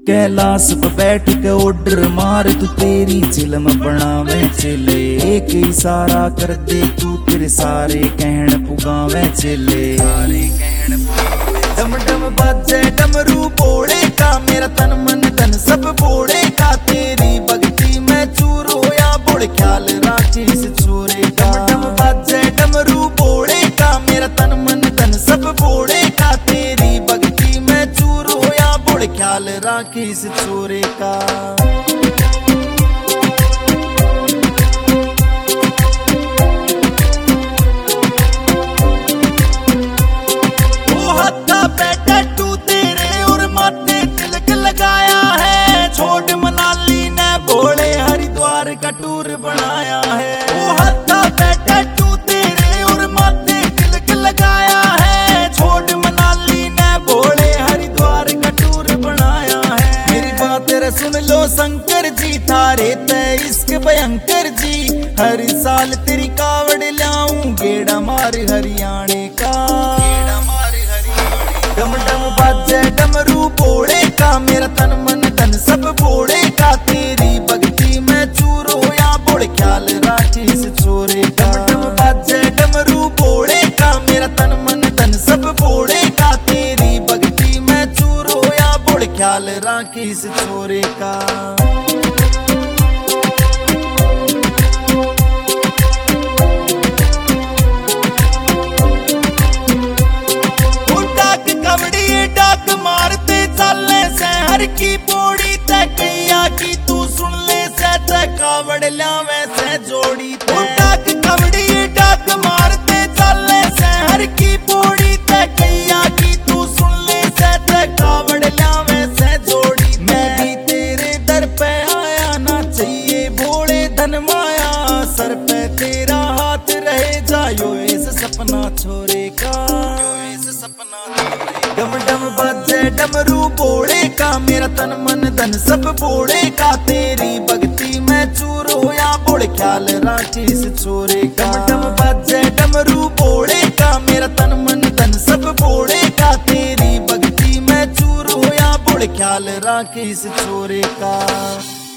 कैलाश पे बैठ के ऑर्डर मार तू तेरी चिलम बनावे चले। एक इशारा कर दे तू तेरे सारे कहण पुगावे चले। डम डम बाजे डमरू बोले का मेरा तन मन धन सब बोले का। तेरी भक्ति में चूर होया बोल ख्याल राखी इस छोरे का। डम बाजे डमरू बोले का मेरा तन मन धन सब बोले का। तेरी भक्ति में चूर होया बोल ख्याल राखी इस छोरे का। छोड़ मनाली ने भोले हरिद्वार का टूर बनाया है। वो हत्था पे टैटू तेरे और माथे तिलक लगाया है। छोड़ मनाली ने भोले हरिद्वार का टूर बनाया है। मेरी बात रे सुन लो शंकर जी थारे तय इश्क भयंकर जी। हर साल तेरी कावड़ लाऊं गेड़ा मार हरियाणे का। डम डम बाजे डमरू बोले का मेरा तन मन धन सब बोले का। तेरी भक्ति में चूर होया बोल ख्याल राखी इस छोरे का। डम बाजे डमरू बोले का मेरा तन मन धन सब बोले का। तेरी भक्ति में चूर होया बोल ख्याल राखी इस छोरे का। मारते चाले से हर की बोड़ी तैया की तू सुन ले से कावड़ लावे से जोड़ी डाक कवड़ी डाक मारते चाले से हर की बोड़ी तैया की तू सुन ले से कावड़ लावे से जोड़ी। मैं भी तेरे दर पे आया ना चाहिए भोले धन माया। सर पे तेरा हाथ रहे जायो इस सपना छोरे का। डम डम बाजे डमरू बोले का मेरा तन मन धन सब बोले का। तेरी भक्ति में चूर होया बोल ख्याल राखी इस छोरे का। डम डम बाजे डमरू बोले का मेरा तन मन धन सब बोले का। तेरी भक्ति में चूर होया बोल ख्याल राखी इस छोरे का।